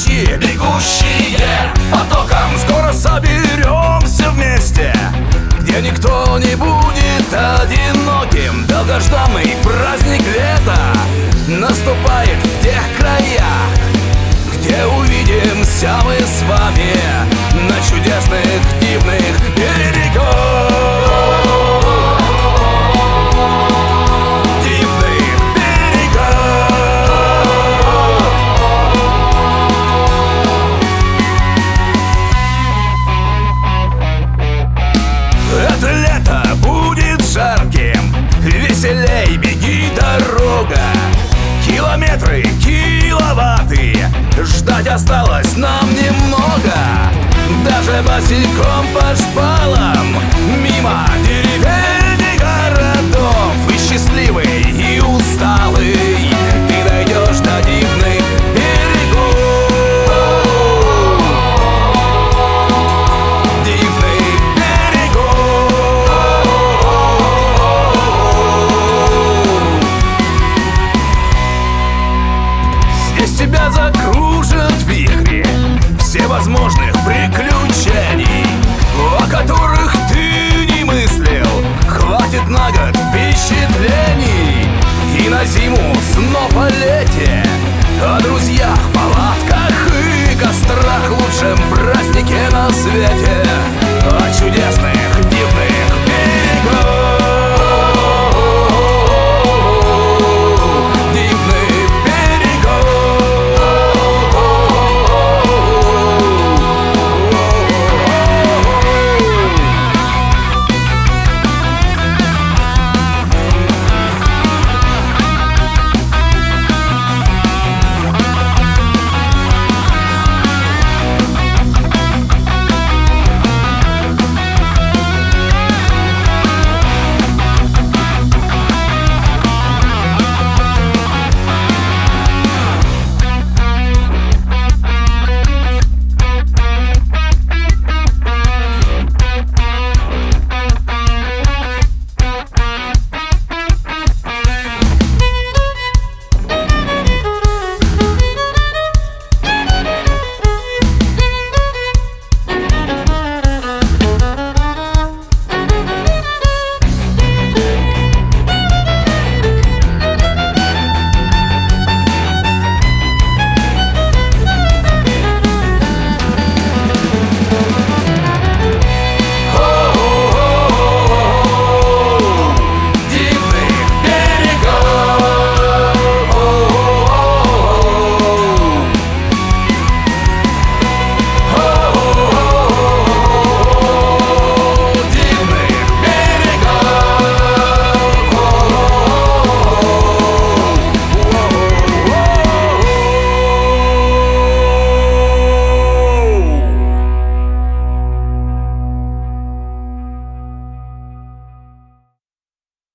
тучи, бегущие потоком. Скоро соберемся вместе, где никто не будет одиноким. Долгожданный праздник лета наступает в тех краях, где увидимся мы с вами на чудесных дивных берегах. Это лето будет жарким, веселей беги, дорога. Километры, киловатты, ждать осталось нам немного. Даже босиком по шпалам, мимо деревень и городов, и счастливый, и усталый, ты дойдешь до дивных берегов. Дивных берегов. Здесь тебя закружат вихри всевозможных приключений, о которых ты не мыслил. Хватит на год впечатлений и на зиму снов о лете, о друзьях, палатках и кострах, лучшем празднике на свете.